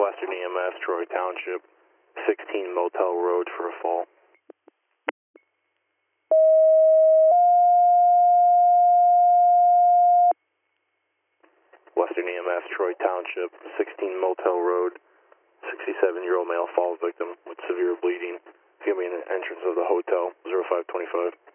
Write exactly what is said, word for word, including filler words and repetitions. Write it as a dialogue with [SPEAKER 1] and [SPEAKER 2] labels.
[SPEAKER 1] Western E M S, Troy Township, sixteen Motel Road for a fall. Western E M S, Troy Township, sixteen Motel Road, sixty-seven-year-old male falls victim with severe bleeding. Give me an entrance of the hotel, zero five two five.